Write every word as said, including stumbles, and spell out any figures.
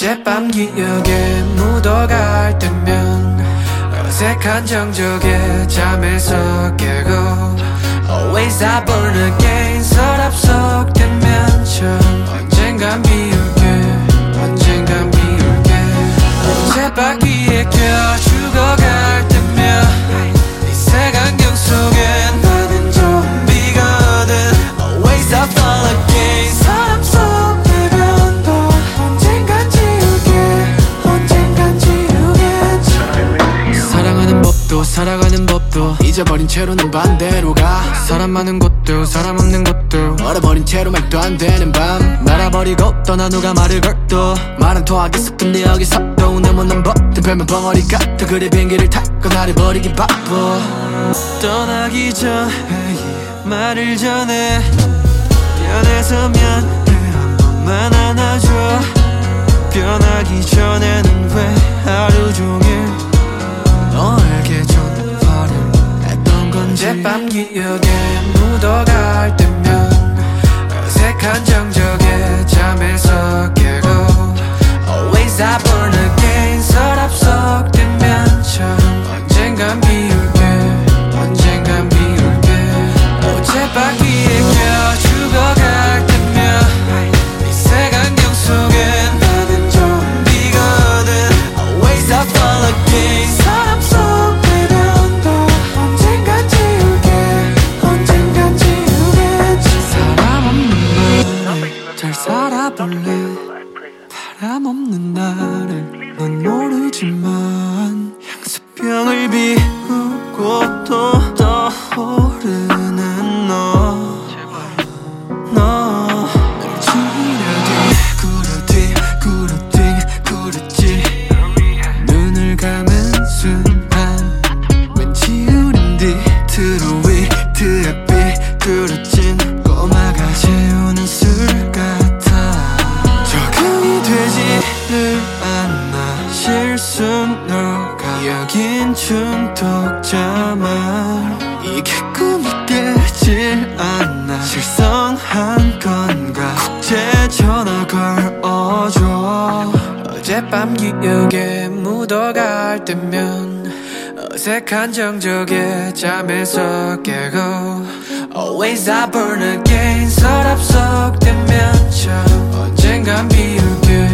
어젯밤 기억에 묻어갈 때면 어색한 정적에 잠에서 깨고 Always I burn again 서랍 속 대면처럼 언젠간 비울게 언젠간 비울게 어젯바퀴에 껴 죽어갈 때면 이 색안경 속에 나는 좀비거든 Always I fall again 서랍 속 대면도 언젠간 지우게 언젠간 지우겠지 사랑하는 법도 살아가는 법도 잊어버린 채로는 반대로 가 사람 많은 곳도 사람 없는 곳도 얼어버린 채로 말도 안 되는 밤 말아버리고 떠나 누가 말을 걸도 말 안 통하겠어 근데 여기서도 내못난 버튼 별명 벙어리 같아 그래 비행기를 타고 나를 버리기 바빠 떠나기 전에 말을 전해 변해서 미안해 한 번만 안아줘 변하기 전에는 왜 하루 종일 너에게 전화를 했던 건지 어젯밤 기억에 묻어갈 때면 어색한 정적에 잠에서 깨고 Always I burn again 서랍 속 대면처럼 언젠간 비울게 언젠간 비울게 어젯바퀴에 껴 죽어갈 때면 이 색안경 속에 나는 좀비거든 Always I fall again 서랍 속 대면도 언젠간 지울게 언젠간 지우겠지 사람 없는 날을 잘 살아볼래 바람 없는 날을 넌 모르지만 향수병을 비우고 또 떠오르는 너 너 널 지우려뒤 구르뒤 구르뒤 구르지 눈을 감은 순간 왠지 우린 뒤트로 위트에 삐뚤어진 꼬마가 재우는 술 같아 적응이 되지를 않아 실순 너가 여긴 중독자만 이게 꿈이 깨질 않아 실성한 건가 국제 전화 걸어줘 어젯밤 기억에 묻어갈 때면 어색한 정적에 잠에서 깨고 Always I burn again 서랍 속 대면처럼 언젠간 비울게